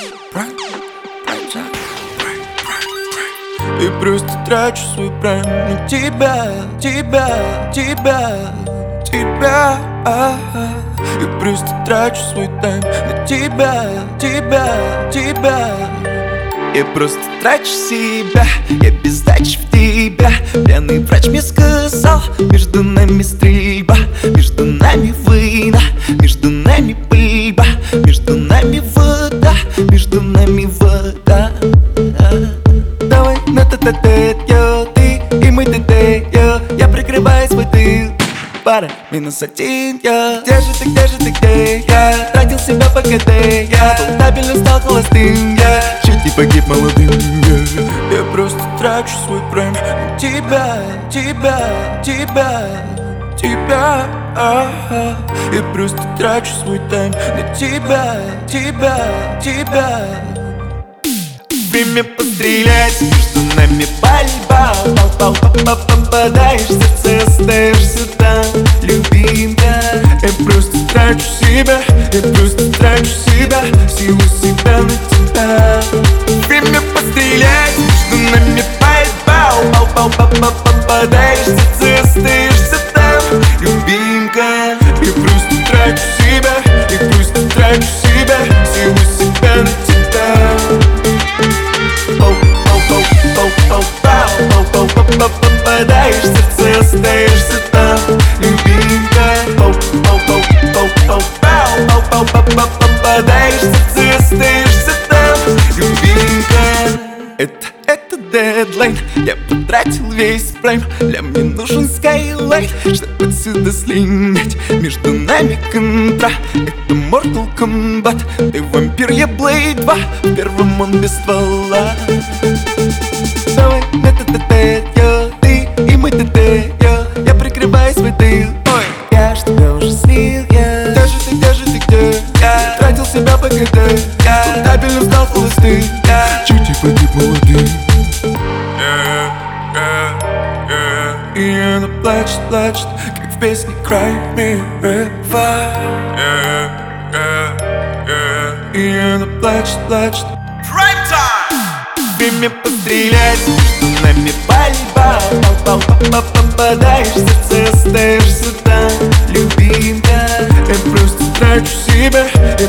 И просто трачу свой прайм на тебя. И просто трачу свой тайм на тебя. Я просто трачу себя, я без сдачи в тебя. Пьяный врач мне сказал, между нами стрельба, между нами война, между нами пыльба, между нами вода, между нами вода. Давай на тет-а-тет, йо, ты и мой тет, йо. Я прикрываю свой тыл, пара, -1, я. Где же ты, где я? Тратил себя по КД, я стабильно стал холостым, я чуть не погиб молодым, я. Я просто трачу свой прайм на тебя. Я просто трачу свой тайм на тебя. Время пострелять, между нами пальба. Попадаешь в сердце, остаешься там, любимка. Я просто трачу себя, силу себя на тебя. Время пострелять, между нами пальба. Попадаешь в сердце, остаешься там, любимка. Я просто трачу себя, силу себя на тебя. Попадаешь в сердце, остаешься там, любимка. Попадаешь в сердце, остаешься там, любимка. Это дедлайн, я потратил весь прайм. Для мне нужен скайлайт, чтобы отсюда слинять. Между нами контра, это Mortal Kombat. Ты вампир, я Blade 2, в первом он без ствола. Давай на тет-а-тет, йо, ты и мой тет, йо. Я прикрываю свой тыл, ой, я ж тебя уже слил, я. Где же ты, я тратил себя по КД, я стабильно стал холостым, я чуть не погиб молодым. И она плачет, как в песне Cry Me River. И она плачет. Prime time! Время пострелять, между нами пальба. Попадаешь в сердце, остаешься там, любимка. Я просто трачу себя,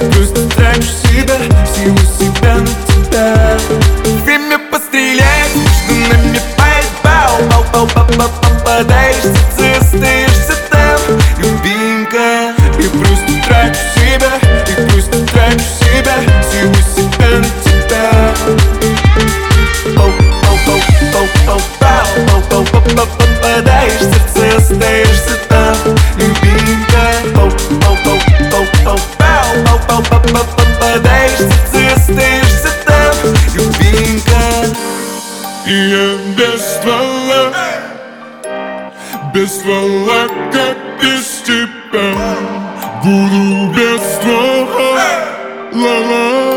силу себя на тебя. Время пострелять, между нами пальба. Попадаешь в сердце, остаешься там, любимка. Я просто трачу себя, силу себя на тебя. Попадаешь в сердце, остаешься там, любимка. Попадаешь в сердце, остаешься там, любимка. И я без ствола, как без тебя. Буду без ствола, ла-ла.